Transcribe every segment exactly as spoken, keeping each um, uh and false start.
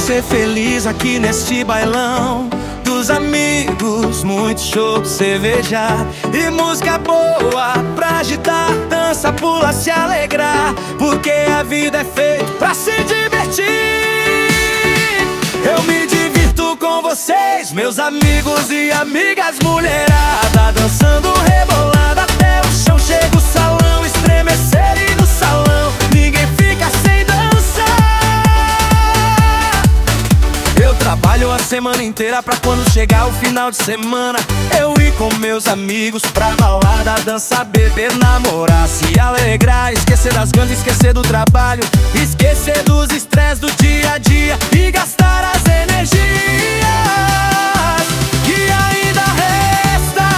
ser feliz aqui neste bailão dos amigos, muito show, cerveja e música boa pra agitar, dança, pula, se alegrar, porque a vida é feita pra se divertir. Eu me divirto com vocês, meus amigos e amigas, mulherada, dançando rebolada até o chão, chega o salão estremecer e no salão ninguém fica sem dançar. Eu trabalho a semana inteira pra quando chegar o final de semana eu ir com meus amigos pra balada, dançar, beber, namorar, se alegrar, esquecer das gangas, esquecer do trabalho, esquecer dos estresses do dia a dia e gastar as energias que ainda resta.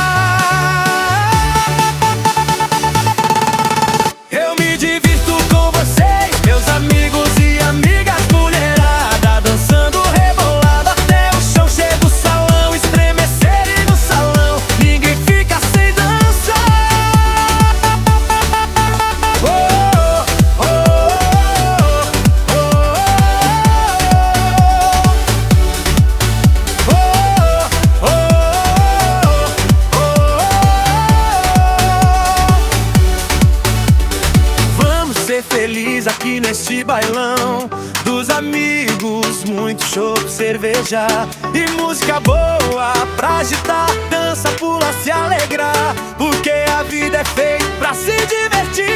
Eu me divirto com vocês, meus amigos e amigas, mulherada, dançando rebolada até o chão, chega o salão estremecer e no salão ninguém fica sem dançar. Oh, oh, oh, oh, oh, oh. Vamos ser felizes aqui neste bailão dos amigos, muito show, cerveja e música boa pra agitar, dança, pula, se alegrar, porque a vida é feita pra se divertir.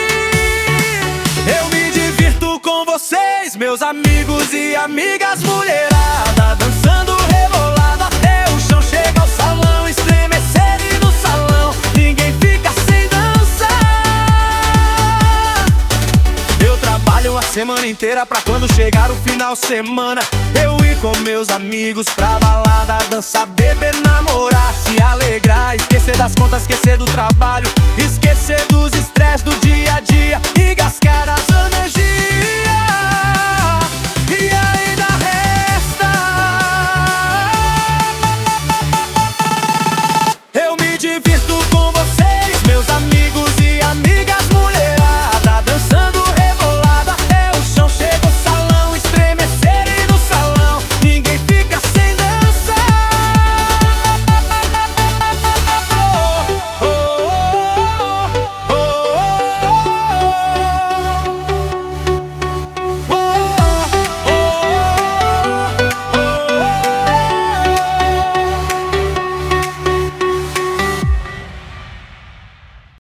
Eu me divirto com vocês, meus amigos e amigas, mulherada, dançando rebolada até o chão, chega ao salão estremecer e no salão ninguém fica sem dançar. Eu trabalho a semana inteira pra quando chegar o final de semana eu ir com meus amigos pra balada, dançar, beber, namorar, se alegrar, esquecer das contas, esquecer do trabalho, esquecer dos estresses do dia a dia e gastar as energias